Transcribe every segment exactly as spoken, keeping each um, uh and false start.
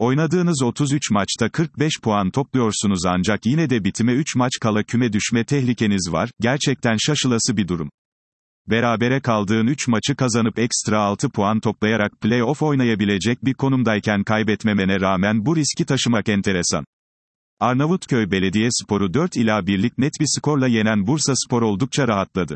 Oynadığınız otuz üç maçta kırk beş puan topluyorsunuz ancak yine de bitime üç maç kala küme düşme tehlikeniz var, gerçekten şaşılası bir durum. Berabere kaldığın üç maçı kazanıp ekstra altı puan toplayarak play-off oynayabilecek bir konumdayken kaybetmemene rağmen bu riski taşımak enteresan. Arnavutköy Belediyespor'u dört ila birlik net bir skorla yenen Bursaspor oldukça rahatladı.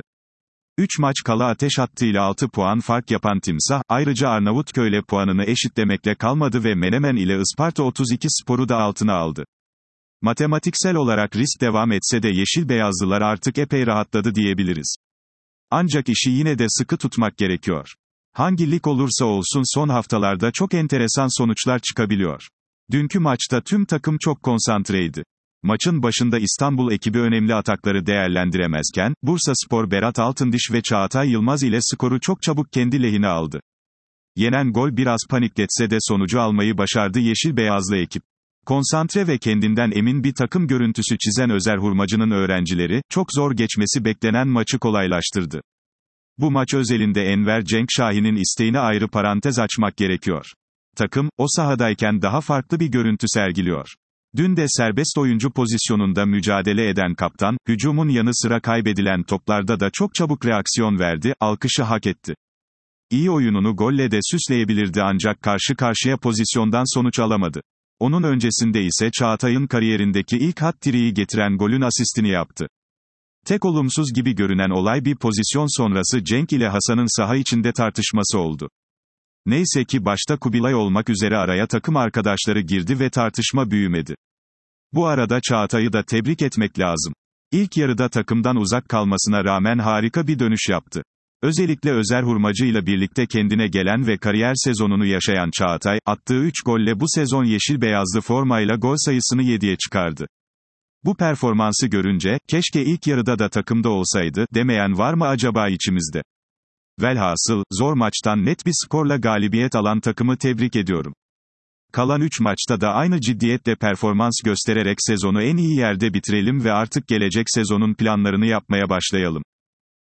üç maç kala ateş hattıyla altı puan fark yapan Timsah, ayrıca Arnavutköy'le puanını eşitlemekle kalmadı ve Menemen ile Isparta otuz iki Spor'u da altına aldı. Matematiksel olarak risk devam etse de yeşil beyazlılar artık epey rahatladı diyebiliriz. Ancak işi yine de sıkı tutmak gerekiyor. Hangi lig olursa olsun son haftalarda çok enteresan sonuçlar çıkabiliyor. Dünkü maçta tüm takım çok konsantreydi. Maçın başında İstanbul ekibi önemli atakları değerlendiremezken, Bursaspor Berat Altındiş ve Çağatay Yılmaz ile skoru çok çabuk kendi lehine aldı. Yenen gol biraz panikletse de sonucu almayı başardı yeşil beyazlı ekip. Konsantre ve kendinden emin bir takım görüntüsü çizen Özer Hurmacı'nın öğrencileri, çok zor geçmesi beklenen maçı kolaylaştırdı. Bu maç özelinde Enver Cenk Şahin'in isteğine ayrı parantez açmak gerekiyor. Takım, o sahadayken daha farklı bir görüntü sergiliyor. Dün de serbest oyuncu pozisyonunda mücadele eden kaptan, hücumun yanı sıra kaybedilen toplarda da çok çabuk reaksiyon verdi, alkışı hak etti. İyi oyununu golle de süsleyebilirdi ancak karşı karşıya pozisyondan sonuç alamadı. Onun öncesinde ise Çağatay'ın kariyerindeki ilk hat-trick'i getiren golün asistini yaptı. Tek olumsuz gibi görünen olay bir pozisyon sonrası Cenk ile Hasan'ın saha içinde tartışması oldu. Neyse ki başta Kubilay olmak üzere araya takım arkadaşları girdi ve tartışma büyümedi. Bu arada Çağatay'ı da tebrik etmek lazım. İlk yarıda takımdan uzak kalmasına rağmen harika bir dönüş yaptı. Özellikle Özer Hurmacı ile birlikte kendine gelen ve kariyer sezonunu yaşayan Çağatay, attığı üç golle bu sezon yeşil beyazlı formayla gol sayısını yediye çıkardı. Bu performansı görünce, keşke ilk yarıda da takımda olsaydı, demeyen var mı acaba içimizde? Velhasıl, zor maçtan net bir skorla galibiyet alan takımı tebrik ediyorum. Kalan üç maçta da aynı ciddiyetle performans göstererek sezonu en iyi yerde bitirelim ve artık gelecek sezonun planlarını yapmaya başlayalım.